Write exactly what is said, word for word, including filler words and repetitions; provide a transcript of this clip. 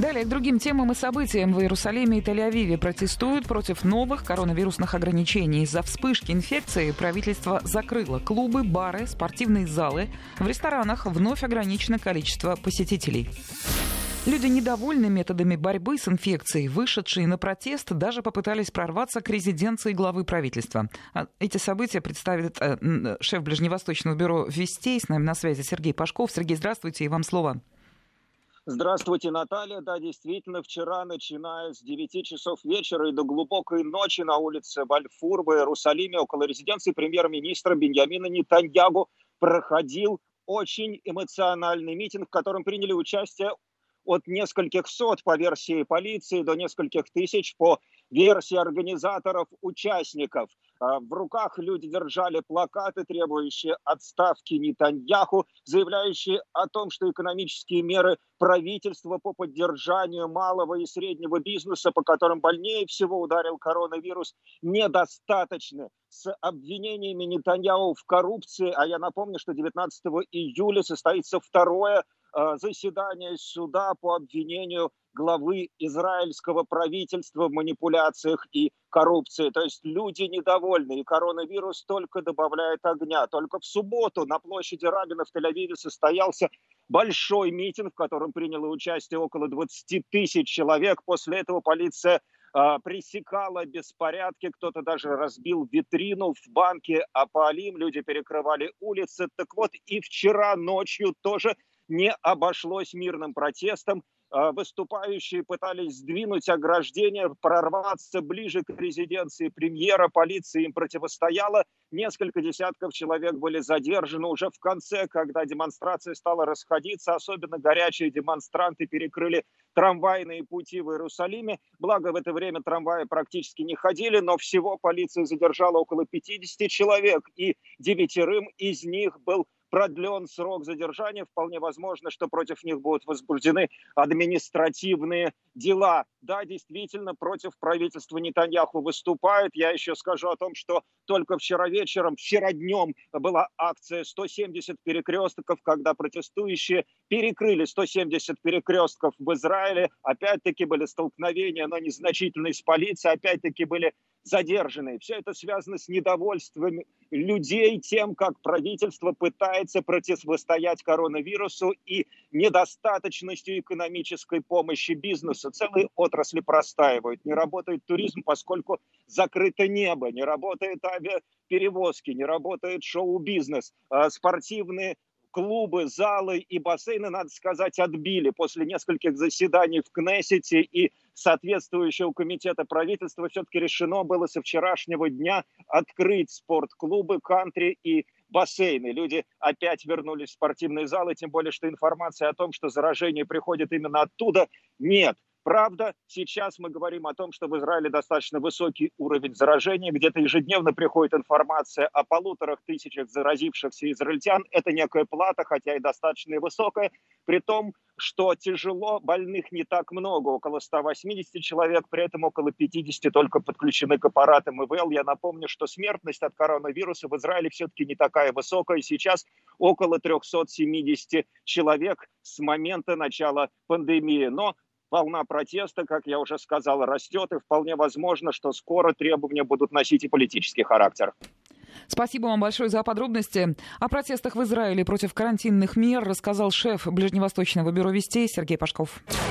Далее к другим темам и событиям. В Иерусалиме и Тель-Авиве протестуют против новых коронавирусных ограничений. Из-за вспышки инфекции правительство закрыло клубы, бары, спортивные залы. В ресторанах вновь ограничено количество посетителей. Люди недовольны методами борьбы с инфекцией. Вышедшие на протест даже попытались прорваться к резиденции главы правительства. Эти события представит шеф Ближневосточного бюро «Вестей». С нами на связи Сергей Пашков. Сергей, здравствуйте, и вам слово. Здравствуйте, Наталья. Да, действительно, вчера, начиная с девяти часов вечера и до глубокой ночи на улице Бальфур в Иерусалиме около резиденции премьер-министра Биньямина Нетаньяху проходил очень эмоциональный митинг, в котором приняли участие от нескольких сот по версии полиции до нескольких тысяч по версии организаторов, участников. В руках люди держали плакаты, требующие отставки Нетаньяху, заявляющие о том, что экономические меры правительства по поддержанию малого и среднего бизнеса, по которым больнее всего ударил коронавирус, недостаточны. С обвинениями Нетаньяху в коррупции, а я напомню, что девятнадцатого июля состоится второе заседание суда по обвинению главы израильского правительства в манипуляциях и коррупции. То есть люди недовольны, и коронавирус только добавляет огня. Только в субботу на площади Рабина в Тель-Авиве состоялся большой митинг, в котором приняло участие около двадцати тысяч человек. После этого полиция э, пресекала беспорядки, кто-то даже разбил витрину в банке Апаалим, люди перекрывали улицы. Так вот, и вчера ночью тоже не обошлось мирным протестом. Выступающие пытались сдвинуть ограждение, прорваться ближе к резиденции премьера. Полиция им противостояла. Несколько десятков человек были задержаны уже в конце, когда демонстрация стала расходиться. Особенно горячие демонстранты перекрыли трамвайные пути в Иерусалиме. Благо, в это время трамваи практически не ходили, но всего полиция задержала около пятидесяти человек, и девятерым из них был продлен срок задержания. Вполне возможно, что против них будут возбуждены административные дела. Да, действительно, против правительства Нетаньяху выступают. Я еще скажу о том, что только вчера вечером, вчера днем была акция сто семьдесят перекрестков, когда протестующие перекрыли сто семьдесят перекрестков в Израиле. Опять-таки были столкновения, но незначительные с полицией. Опять-таки были задержанные. Все это связано с недовольством людей тем, как правительство пытается противостоять коронавирусу и недостаточностью экономической помощи бизнесу. Целые отрасли простаивают. Не работает туризм, поскольку закрыто небо, не работает авиаперевозки, не работает шоу-бизнес, спортивные клубы, залы и бассейны, надо сказать, отбили после нескольких заседаний в Кнессете и соответствующего комитета правительства. Все-таки решено было со вчерашнего дня открыть спортклубы, кантри и бассейны. Люди опять вернулись в спортивные залы, тем более, что информация о том, что заражение приходит именно оттуда, нет. Правда, сейчас мы говорим о том, что в Израиле достаточно высокий уровень заражения. Где-то ежедневно приходит информация о полуторах тысячах заразившихся израильтян. Это некая плата, хотя и достаточно высокая, при том, что тяжело больных не так много, около ста восьмидесяти человек, при этом около пятидесяти только подключены к аппаратам ИВЛ. Я напомню, что смертность от коронавируса в Израиле все-таки не такая высокая. Сейчас около трехсот семидесяти человек с момента начала пандемии. Но волна протеста, как я уже сказал, растет, и вполне возможно, что скоро требования будут носить и политический характер. Спасибо вам большое за подробности. О протестах в Израиле против карантинных мер рассказал шеф Ближневосточного бюро «Вестей» Сергей Пашков.